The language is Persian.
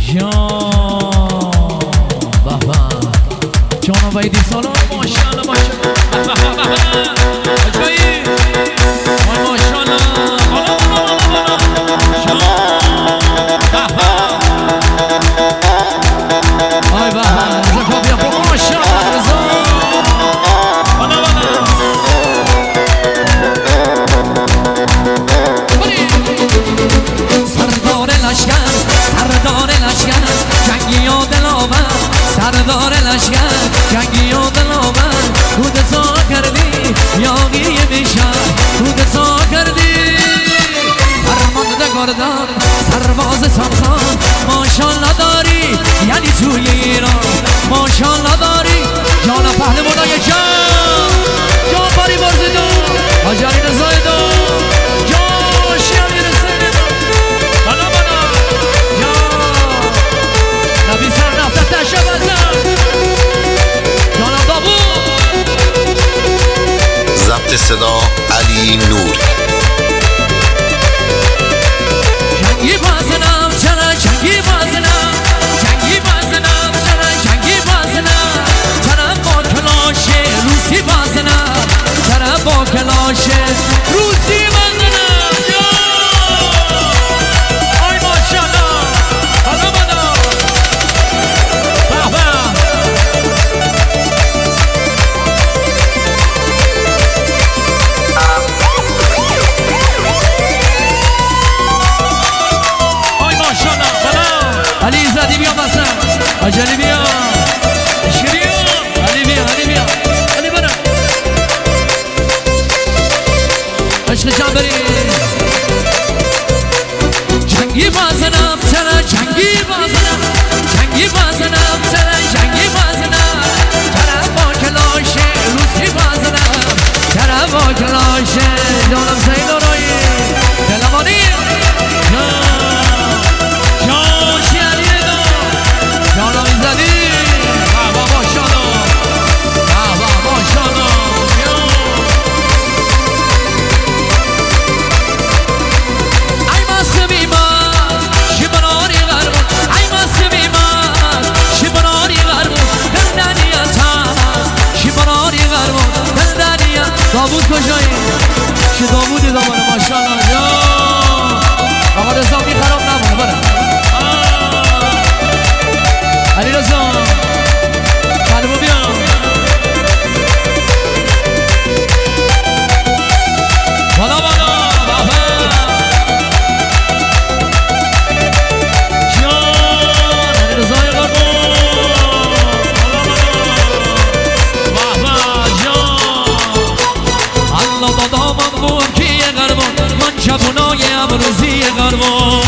یا بابا جانا ویدی سالان ماشاءالله ماشاءالله اجایی ماشاءالله آی بابا رضا بیا برو ماشاءالله رضا سردار لشکر سردار لشکر جنگی و دلاور سردار لشکر جنگی و دلاور خود سا کردی یاقی بیشتر خود سا کردی فرمانده گردان سرباز سمخان ماشاءالله داری یعنی توی ایران ماشاءالله داری جان پهلوانای جان باری بازیدو آجاری رضایدو جان شیعی رسیدو بنا بنا جان نبی سر نفت تشبزن جانم دابو ضبط صدا علی نوری جنگی بازنم چرا جنگی بازنم جنگی بازنم چرا جنگی بازنم چرا با کلاش روسی بازنم چرا با کلاش روسی بازنم آی ماشاءالله حالا بنا بابا علی زدی بیا بسن عجلی بیا اشکری علی بیا علی بیا علی برم عشق جان بری جنگی بازنم چرا جنگی بازنم جنگی بازنم چرا جنگی بازنم چرا با کلاش روسی بازنم چرا با کلاش جانم زید و روی دلمانی جانم زدی بابا ماشاءالله بابا ماشاءالله ای ماسمی من شبناری غربون ای ماسمی من شبناری غربون دندانیتا شبناری غربون دندانیا داوود کجایی چه داوودی دامنه ماشاءالله یا آقا رضا می خراب نمونه بره علی رضا قلبو بیا بالا بالا بابا جان علی رضا قلبو بالا بالا بابا جان الله دادا من بوم کیه قلبو من شبونای امروزی قلبو